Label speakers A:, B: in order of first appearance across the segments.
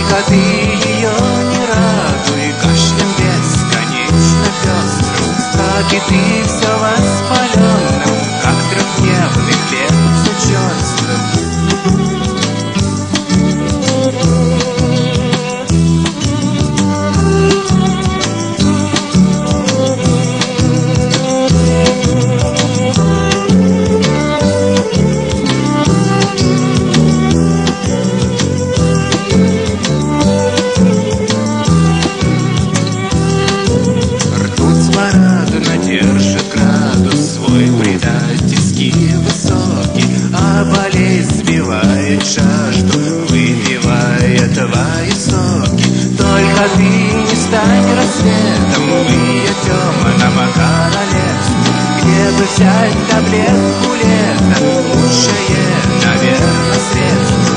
A: Только ты ее не радуй кашлем бесконечно пестрым, как и ты все воспаленным, как трехдневный хлеб все черствым. Держит градус свой предательский высокий, а болезнь сбивает жажду, выпивая твои соки. Только ты не стань рассветом в ее темном королевстве, где бы взять таблетку лета, лучшее, наверное, средство.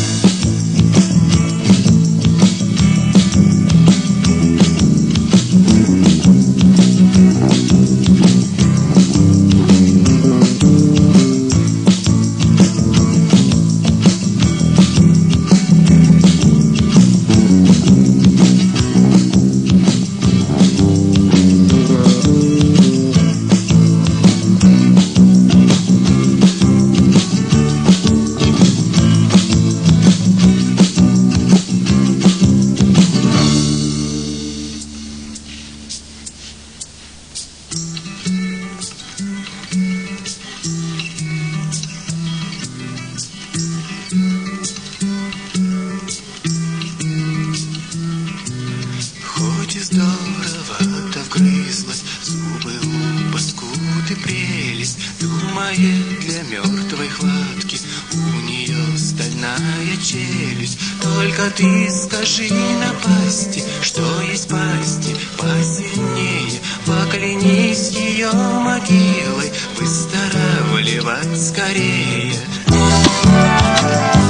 A: Хоть и здорово-то вгрызлась зубы у паскуды прелесть, думает, для мертвой хватки у нее стальная челюсть. Только ты скажи напасти, что есть пасти посильнее, поклянись ее могилой выздоравливать скорее.